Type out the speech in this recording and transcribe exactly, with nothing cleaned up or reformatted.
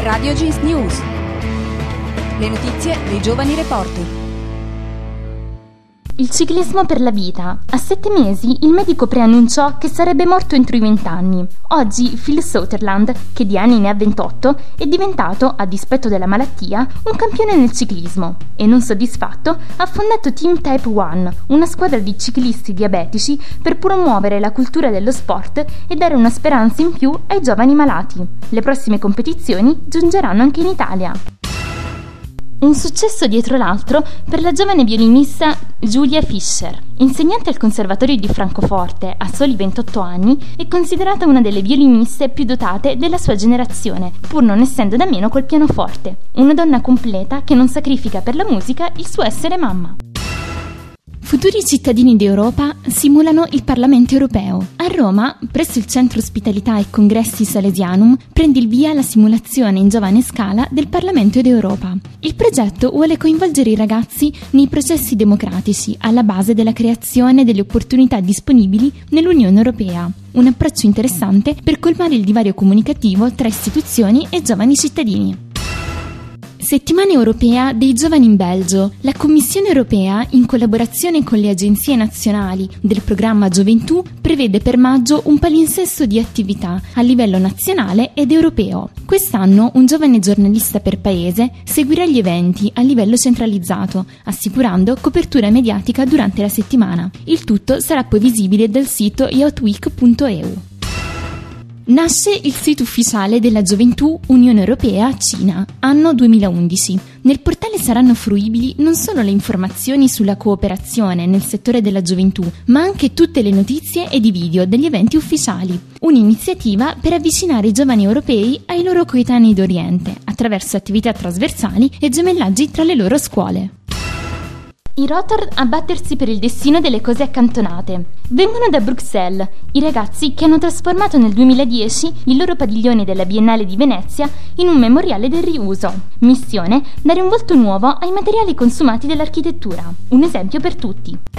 Radio Jeans News. Le notizie dei giovani reporter. Il ciclismo per la vita. A sette mesi il medico preannunciò che sarebbe morto entro i vent'anni. Oggi Phil Sutherland, che di anni ne ha ventotto, è diventato, a dispetto della malattia, un campione nel ciclismo e, non soddisfatto, ha fondato Team Type One, una squadra di ciclisti diabetici per promuovere la cultura dello sport e dare una speranza in più ai giovani malati. Le prossime competizioni giungeranno anche in Italia. Un successo dietro l'altro per la giovane violinista Julia Fischer. Insegnante al Conservatorio di Francoforte a soli ventotto anni, è considerata una delle violiniste più dotate della sua generazione, pur non essendo da meno col pianoforte. Una donna completa che non sacrifica per la musica il suo essere mamma. Futuri cittadini d'Europa simulano il Parlamento europeo. A Roma, presso il Centro Ospitalità e Congressi Salesianum, prende il via la simulazione in giovane scala del Parlamento d'Europa. Il progetto vuole coinvolgere i ragazzi nei processi democratici alla base della creazione delle opportunità disponibili nell'Unione Europea. Un approccio interessante per colmare il divario comunicativo tra istituzioni e giovani cittadini. Settimana europea dei giovani in Belgio. La Commissione europea, in collaborazione con le agenzie nazionali del programma Gioventù, prevede per maggio un palinsesto di attività a livello nazionale ed europeo. Quest'anno un giovane giornalista per paese seguirà gli eventi a livello centralizzato, assicurando copertura mediatica durante la settimana. Il tutto sarà poi visibile dal sito youthweek punto e u. Nasce il sito ufficiale della Gioventù Unione Europea-Cina, anno duemilaundici. Nel portale saranno fruibili non solo le informazioni sulla cooperazione nel settore della gioventù, ma anche tutte le notizie ed i video degli eventi ufficiali. Un'iniziativa per avvicinare i giovani europei ai loro coetanei d'Oriente, attraverso attività trasversali e gemellaggi tra le loro scuole. I Rotor a battersi per il destino delle cose accantonate. Vengono da Bruxelles i ragazzi che hanno trasformato nel duemiladieci il loro padiglione della Biennale di Venezia in un memoriale del riuso. Missione: dare un volto nuovo ai materiali consumati dell'architettura. Un esempio per tutti.